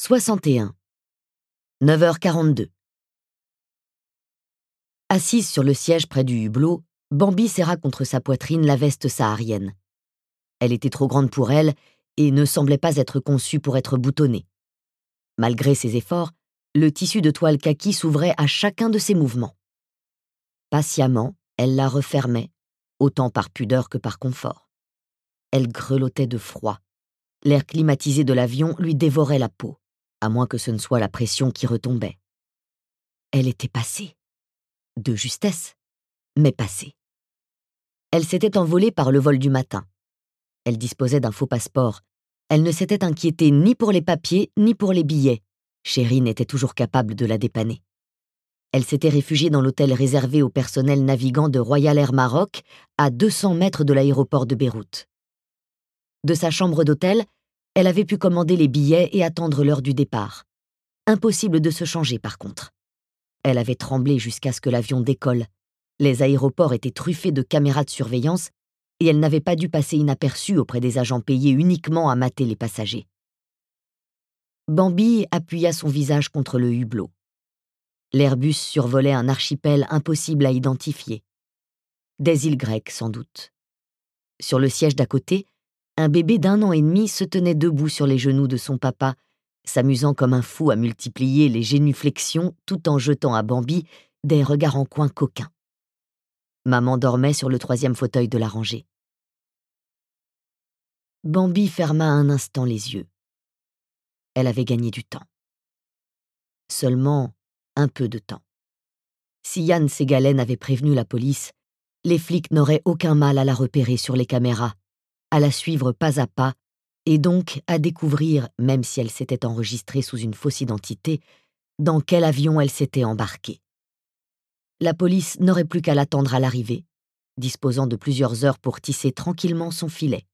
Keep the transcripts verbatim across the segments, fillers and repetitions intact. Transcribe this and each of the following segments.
soixante et un. neuf heures quarante-deux. Assise sur le siège près du hublot, Bambi serra contre sa poitrine la veste saharienne. Elle était trop grande pour elle et ne semblait pas être conçue pour être boutonnée. Malgré ses efforts, le tissu de toile kaki s'ouvrait à chacun de ses mouvements. Patiemment, elle la refermait, autant par pudeur que par confort. Elle grelottait de froid. L'air climatisé de l'avion lui dévorait la peau, à moins que ce ne soit la pression qui retombait. Elle était passée. De justesse, mais passée. Elle s'était envolée par le vol du matin. Elle disposait d'un faux passeport. Elle ne s'était inquiétée ni pour les papiers, ni pour les billets. Chérine était toujours capable de la dépanner. Elle s'était réfugiée dans l'hôtel réservé au personnel navigant de Royal Air Maroc, à deux cents mètres de l'aéroport de Beyrouth. De sa chambre d'hôtel, elle avait pu commander les billets et attendre l'heure du départ. Impossible de se changer, par contre. Elle avait tremblé jusqu'à ce que l'avion décolle. Les aéroports étaient truffés de caméras de surveillance et elle n'avait pas dû passer inaperçue auprès des agents payés uniquement à mater les passagers. Bambi appuya son visage contre le hublot. L'Airbus survolait un archipel impossible à identifier. Des îles grecques, sans doute. Sur le siège d'à côté, un bébé d'un an et demi se tenait debout sur les genoux de son papa, s'amusant comme un fou à multiplier les génuflexions tout en jetant à Bambi des regards en coin coquins. Maman dormait sur le troisième fauteuil de la rangée. Bambi ferma un instant les yeux. Elle avait gagné du temps. Seulement un peu de temps. Si Yann Ségalen avait prévenu la police, les flics n'auraient aucun mal à la repérer sur les caméras, à la suivre pas à pas, et donc à découvrir, même si elle s'était enregistrée sous une fausse identité, dans quel avion elle s'était embarquée. La police n'aurait plus qu'à l'attendre à l'arrivée, disposant de plusieurs heures pour tisser tranquillement son filet.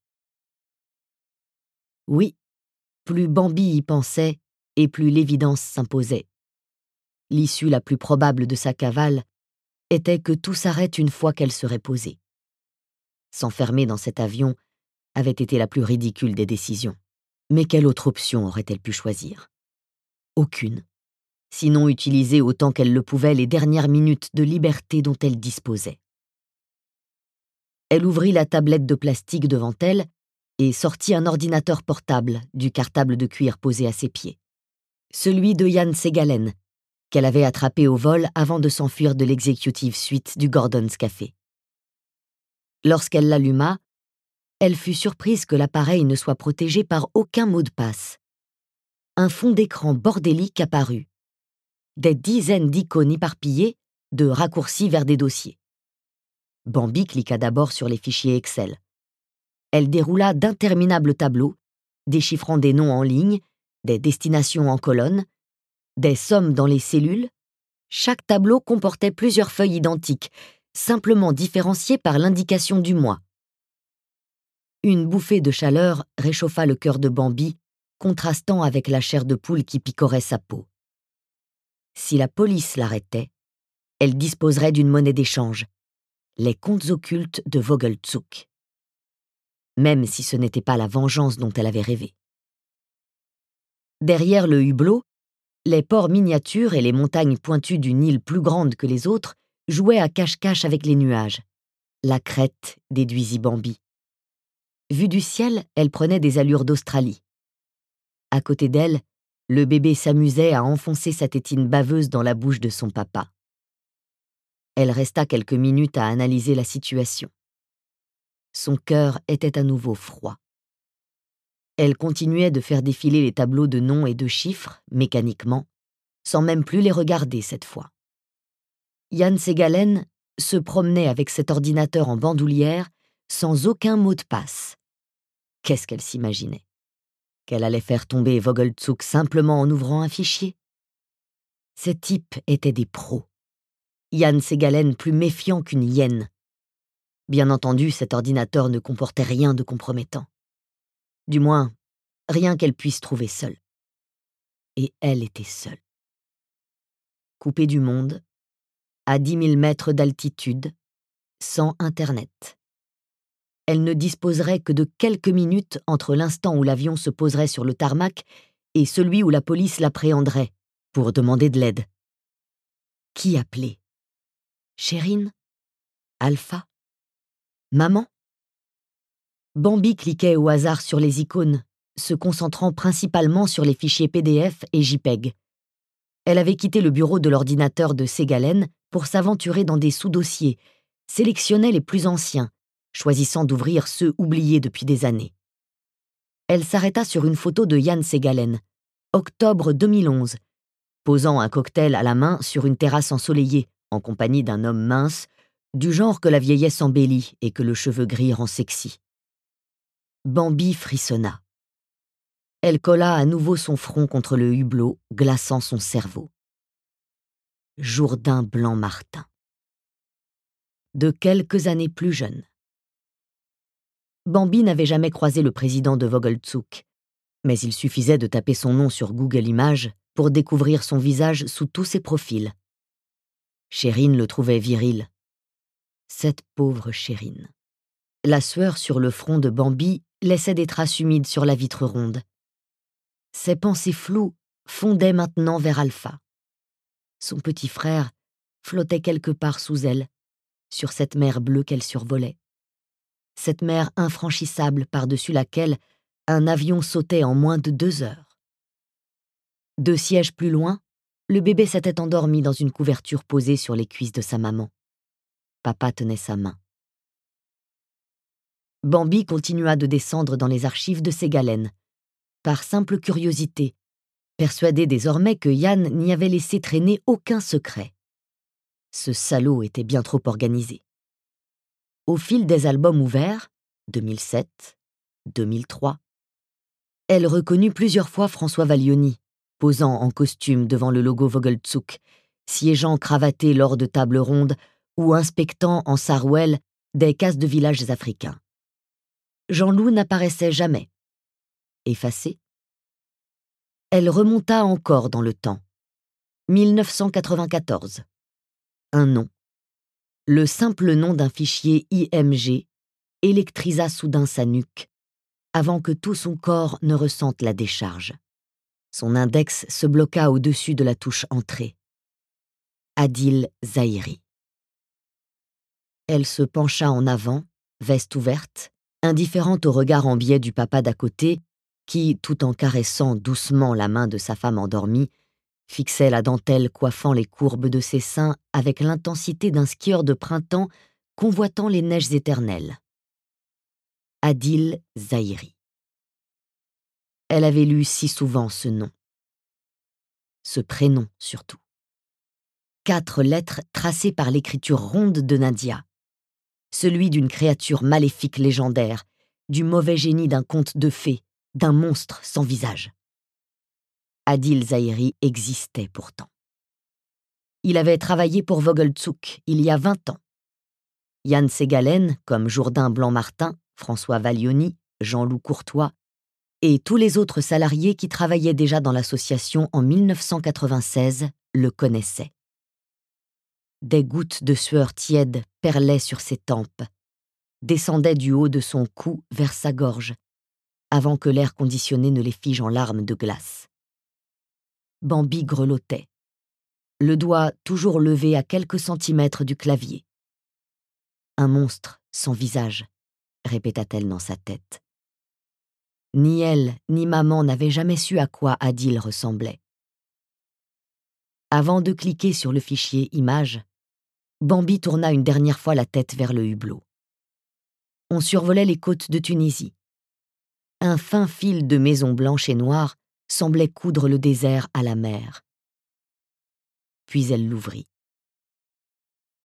Oui, plus Bambi y pensait, et plus l'évidence s'imposait. L'issue la plus probable de sa cavale était que tout s'arrête une fois qu'elle serait posée. S'enfermer dans cet avion avait été la plus ridicule des décisions. Mais quelle autre option aurait-elle pu choisir? Aucune. Sinon utiliser autant qu'elle le pouvait les dernières minutes de liberté dont elle disposait. Elle ouvrit la tablette de plastique devant elle et sortit un ordinateur portable du cartable de cuir posé à ses pieds. Celui de Yann Ségalen, qu'elle avait attrapé au vol avant de s'enfuir de l'executive suite du Gordon's Café. Lorsqu'elle l'alluma, elle fut surprise que l'appareil ne soit protégé par aucun mot de passe. Un fond d'écran bordélique apparut. Des dizaines d'icônes éparpillées, de raccourcis vers des dossiers. Bambi cliqua d'abord sur les fichiers Excel. Elle déroula d'interminables tableaux, déchiffrant des noms en ligne, des destinations en colonnes, des sommes dans les cellules. Chaque tableau comportait plusieurs feuilles identiques, simplement différenciées par l'indication du mois. Une bouffée de chaleur réchauffa le cœur de Bambi, contrastant avec la chair de poule qui picorait sa peau. Si la police l'arrêtait, elle disposerait d'une monnaie d'échange, les comptes occultes de Vogelzug. Même si ce n'était pas la vengeance dont elle avait rêvé. Derrière le hublot, les ports miniatures et les montagnes pointues d'une île plus grande que les autres jouaient à cache-cache avec les nuages. La crête déduisit Bambi. Vue du ciel, elle prenait des allures d'Australie. À côté d'elle, le bébé s'amusait à enfoncer sa tétine baveuse dans la bouche de son papa. Elle resta quelques minutes à analyser la situation. Son cœur était à nouveau froid. Elle continuait de faire défiler les tableaux de noms et de chiffres, mécaniquement, sans même plus les regarder cette fois. Yann Ségalen se promenait avec cet ordinateur en bandoulière, sans aucun mot de passe. Qu'est-ce qu'elle s'imaginait? Qu'elle allait faire tomber Vogelzug simplement en ouvrant un fichier? Ces types étaient des pros. Yann Ségalen plus méfiant qu'une hyène. Bien entendu, cet ordinateur ne comportait rien de compromettant. Du moins, rien qu'elle puisse trouver seule. Et elle était seule. Coupée du monde, à dix mille mètres d'altitude, sans Internet. Elle ne disposerait que de quelques minutes entre l'instant où l'avion se poserait sur le tarmac et celui où la police l'appréhenderait pour demander de l'aide. Qui appeler? Chérine? Alpha? Maman? Bambi cliquait au hasard sur les icônes, se concentrant principalement sur les fichiers P D F et JPEG. Elle avait quitté le bureau de l'ordinateur de Ségalen pour s'aventurer dans des sous-dossiers, sélectionnait les plus anciens, choisissant d'ouvrir ceux oubliés depuis des années. Elle s'arrêta sur une photo de Jan Ségalen, octobre deux mille onze, posant un cocktail à la main sur une terrasse ensoleillée, en compagnie d'un homme mince, du genre que la vieillesse embellit et que le cheveu gris rend sexy. Bambi frissonna. Elle colla à nouveau son front contre le hublot, glaçant son cerveau. Jourdain Blanc-Martin. De quelques années plus jeune. Bambi n'avait jamais croisé le président de Vogelzug, mais il suffisait de taper son nom sur Google Images pour découvrir son visage sous tous ses profils. Chérine le trouvait viril. Cette pauvre Chérine. La sueur sur le front de Bambi laissait des traces humides sur la vitre ronde. Ses pensées floues fondaient maintenant vers Alpha. Son petit frère flottait quelque part sous elle, sur cette mer bleue qu'elle survolait. Cette mer infranchissable par-dessus laquelle un avion sautait en moins de deux heures. Deux sièges plus loin, le bébé s'était endormi dans une couverture posée sur les cuisses de sa maman. Papa tenait sa main. Bambi continua de descendre dans les archives de Ségalen, par simple curiosité, persuadé désormais que Yann n'y avait laissé traîner aucun secret. Ce salaud était bien trop organisé. Au fil des albums ouverts, deux mille sept, deux mille trois, elle reconnut plusieurs fois François Valioni, posant en costume devant le logo Vogelzug, siégeant cravaté lors de tables rondes ou inspectant en sarouel des cases de villages africains. Jean-Loup n'apparaissait jamais. Effacé. Elle remonta encore dans le temps. mille neuf cent quatre-vingt-quatorze. Un nom. Le simple nom d'un fichier I M G électrisa soudain sa nuque, avant que tout son corps ne ressente la décharge. Son index se bloqua au-dessus de la touche Entrée. Adil Zahiri. Elle se pencha en avant, veste ouverte, indifférente au regard en biais du papa d'à côté, qui, tout en caressant doucement la main de sa femme endormie, fixait la dentelle coiffant les courbes de ses seins avec l'intensité d'un skieur de printemps convoitant les neiges éternelles. Adil Zahiri. Elle avait lu si souvent ce nom. Ce prénom, surtout. Quatre lettres tracées par l'écriture ronde de Nadia. Celui d'une créature maléfique légendaire, du mauvais génie d'un conte de fées, d'un monstre sans visage. Adil Zahiri existait pourtant. Il avait travaillé pour Vogelzug il y a vingt ans. Jan Ségalen, comme Jourdain Blanc-Martin, François Valioni, Jean-Loup Courtois, et tous les autres salariés qui travaillaient déjà dans l'association en mille neuf cent quatre-vingt-seize le connaissaient. Des gouttes de sueur tiède perlaient sur ses tempes, descendaient du haut de son cou vers sa gorge, avant que l'air conditionné ne les fige en larmes de glace. Bambi grelottait, le doigt toujours levé à quelques centimètres du clavier. Un monstre sans visage, répéta-t-elle dans sa tête. Ni elle, ni maman n'avaient jamais su à quoi Adil ressemblait. Avant de cliquer sur le fichier Images, Bambi tourna une dernière fois la tête vers le hublot. On survolait les côtes de Tunisie. Un fin fil de maisons blanches et noires semblait coudre le désert à la mer. Puis elle l'ouvrit.